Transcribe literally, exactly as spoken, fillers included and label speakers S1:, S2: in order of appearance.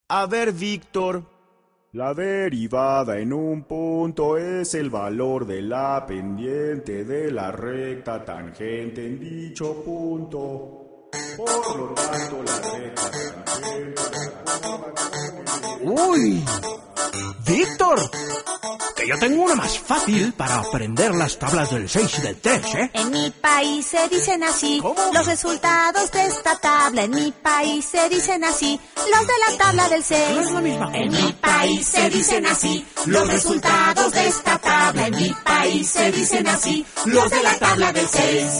S1: A ver, Víctor.
S2: La derivada en un punto es el valor de la pendiente de la recta tangente en dicho punto. Por lo tanto, la recta tangente...
S3: ¡Uy! ¡Víctor! Que yo tengo una más fácil para aprender las tablas del seis y del tres, ¿eh?
S4: En mi país se dicen así.
S3: ¿Cómo?
S4: Los resultados de esta tabla. En mi país se dicen así. Los de la tabla del seis.
S3: No es la misma.
S4: En mi país se dicen así. Los resultados de esta tabla. En mi país se dicen así. Los de la tabla del seis.